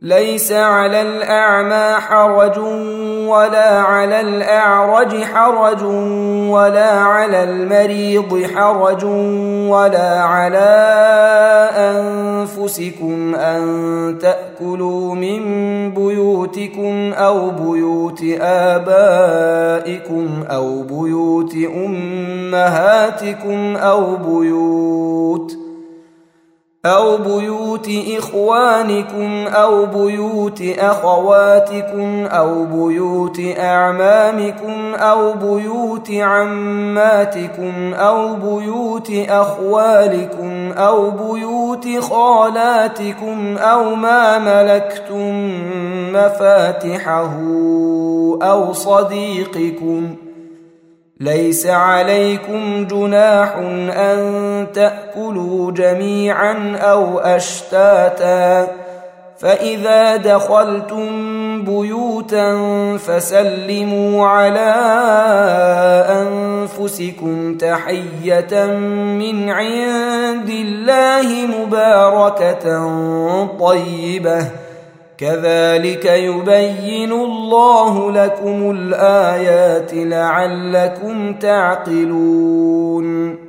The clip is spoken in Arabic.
ليس على الأعمى حرج ولا على الأعرج حرج ولا على المريض حرج ولا على أنفسكم أن تأكلوا من بيوتكم أو بيوت آبائكم أو بيوت أمهاتكم أو بيوت إخوانكم أو بيوت أخواتكم أو بيوت أعمامكم أو بيوت عماتكم أو بيوت أخوالكم أو بيوت خالاتكم أو ما ملكتم مفاتحه أو صديقكم. ليس عليكم جناح أن تأكلوا جميعا أو أشتاتا، فإذا دخلتم بيوتا فسلموا على أنفسكم تحية من عند الله مباركة طيبة، كذلك يبين الله لكم الآيات لعلكم تعقلون.